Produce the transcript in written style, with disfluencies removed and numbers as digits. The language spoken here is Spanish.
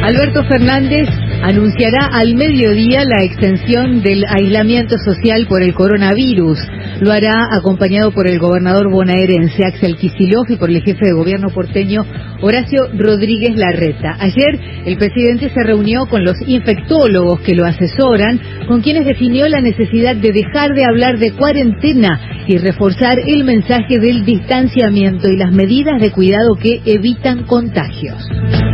Alberto Fernández anunciará al mediodía la extensión del aislamiento social por el coronavirus. Lo hará acompañado por el gobernador bonaerense Axel Kicillof y por el jefe de gobierno porteño Horacio Rodríguez Larreta. Ayer el presidente se reunió con los infectólogos que lo asesoran, con quienes definió la necesidad de dejar de hablar de cuarentena y reforzar el mensaje del distanciamiento y las medidas de cuidado que evitan contagios.